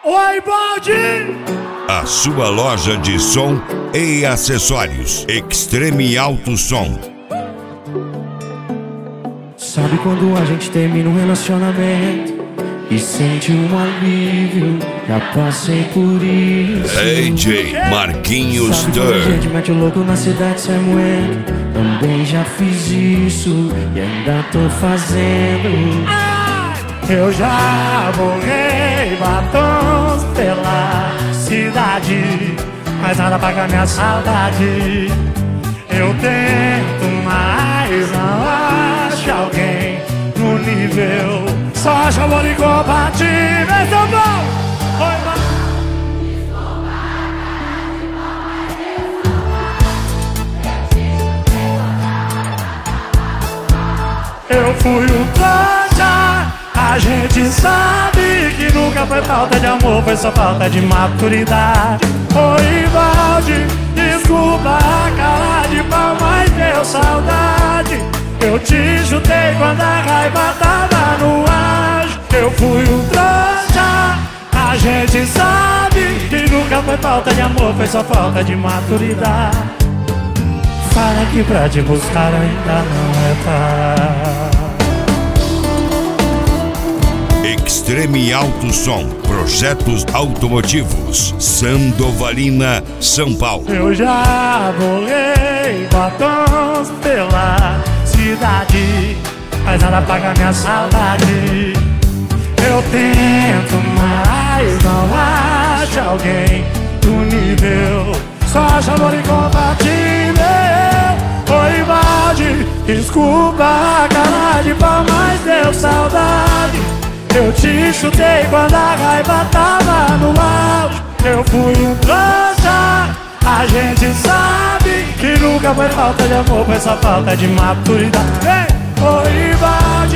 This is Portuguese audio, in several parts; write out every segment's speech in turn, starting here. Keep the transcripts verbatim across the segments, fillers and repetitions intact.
Oi, Baldi! A sua loja de som e acessórios. Extreme Alto Som. Sabe quando a gente termina um relacionamento e sente um alívio? Já passei por isso. D J Marquinhos Sabe quando a Tur. gente mete o louco na cidade sem moeda? Também já fiz isso e ainda tô fazendo. Eu já borrei batons pela cidade, mas nada paga minha saudade. Eu tento, mas não acho alguém no nível. Só acho amor incompatível. Então bom! Oi, ma- Eu fui um trouxa. A gente sabe que nunca foi falta de amor, foi só falta de maturidade. Oi, Valde, desculpa a cara de pau, mas deu saudade. Eu te chutei quando a raiva tava no ar. Eu fui um trouxa. A gente sabe que nunca foi falta de amor, foi só falta de maturidade. Fala que pra te buscar ainda não é tarde. Extreme Alto Som. Projetos automotivos. Sandovalina, São Paulo. Eu já borrei batons pela cidade, mas nada paga minha saudade. Eu tento, mas não acho alguém do nível. Só acho amor incompatível. Oi, Valde, desculpa a cara de pau, mas deu saudade. Eu te chutei quando a raiva tava no auge. Eu fui um trouxa. A gente sabe que nunca foi falta de amor, foi só falta de maturidade. Ei! Oi, Valde,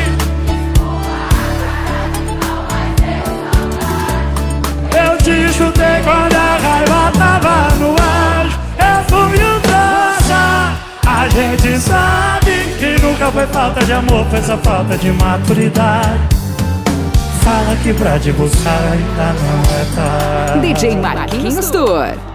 eu te chutei quando a raiva tava no auge. Eu fui um trouxa. A gente sabe que nunca foi falta de amor, foi só falta de maturidade. Fala que pra te buscar ainda não é tarde. D J Marquinhos Tur.